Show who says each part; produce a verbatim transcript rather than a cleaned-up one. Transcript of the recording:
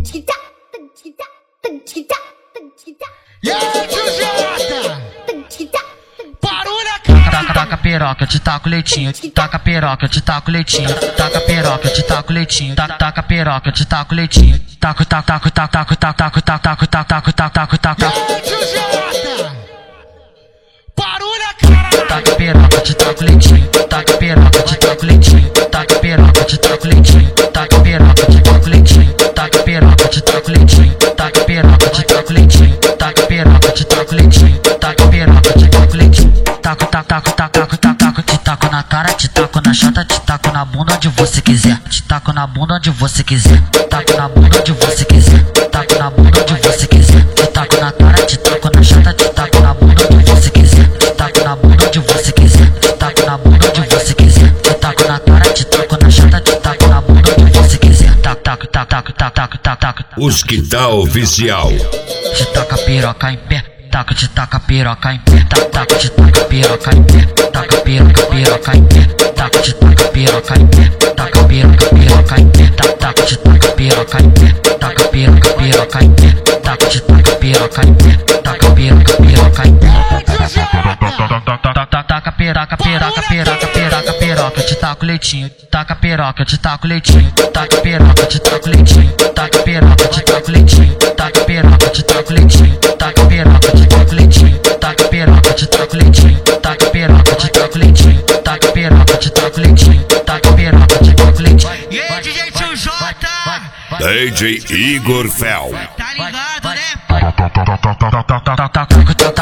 Speaker 1: E aí, tio Jota? Barulho, cara!
Speaker 2: Taca piroca, te taco leitinho. Taca piroca, te taco leitinho. Taca piroca, te taco leitinho. Taca piroca, te taco leitinho. Taco, taco, taco, taco, taco, taco, taco, taco, taco, taco, taco, taco, taco.
Speaker 1: E aí, tio Jota? Barulho, cara!
Speaker 2: Taca piroca, te taco leitinho. Taca piroca, te taco leitinho. Taca piroca, te taco leitinho. Taca piroca, te taco leitinho. Taca piroca, te taco leitinho. Taca piroca, te taco leitinho. Taca piroca, te taco leitinho. Taca piroca, te taco leitinho. Taco, taco, taco, taco, taco, taco, te taco na cara, te taco na chata, te taco na bunda onde você quiser. Te taco na bunda onde você quiser. Taco na bunda onde você quiser. Taco na bunda onde você quiser. Te taco na cara, te taco na chata, te taco na bunda onde você quiser. Te taco na bunda onde você quiser. Te taco na bunda onde você quiser. Te taco na cara, te taco na chata, te taco na bunda onde você quiser. Taco, taco, taco, taco, taco, taco, taco, taco.
Speaker 3: Os que tá oficial.
Speaker 2: Te taca piroca em pé. Taca, te taca piroca em pé. Taca, taca, te taca piroca em pé. Taca piroca, piroca em pé. Taca, te taca piroca em pé. Taca piroca, piroca em pé. Taca, taca, te taca piroca em pé. Taca piroca, piroca em pé. Taca, te taca piroca em pé. Taca piroca, piroca em pé. Taca piroca, piroca, piroca, piroca, piroca, te taco leitinho. Taca piroca, te taco leitinho. Taca piroca, te taco leitinho. Taca piroca, te taco leitinho. Taca piroca, te taco leitinho. Taca piroca, te taco leitinho. Taca piroca, te taco leitinho. Taca piroca, te taco leitinho. Taca piroca, te taco leitinho. Taca piroca, te taco leitinho.
Speaker 1: E aí, D J Tio Jota?
Speaker 3: D J Igor Fel.
Speaker 1: Tá ligado, né?
Speaker 2: Taco, taco,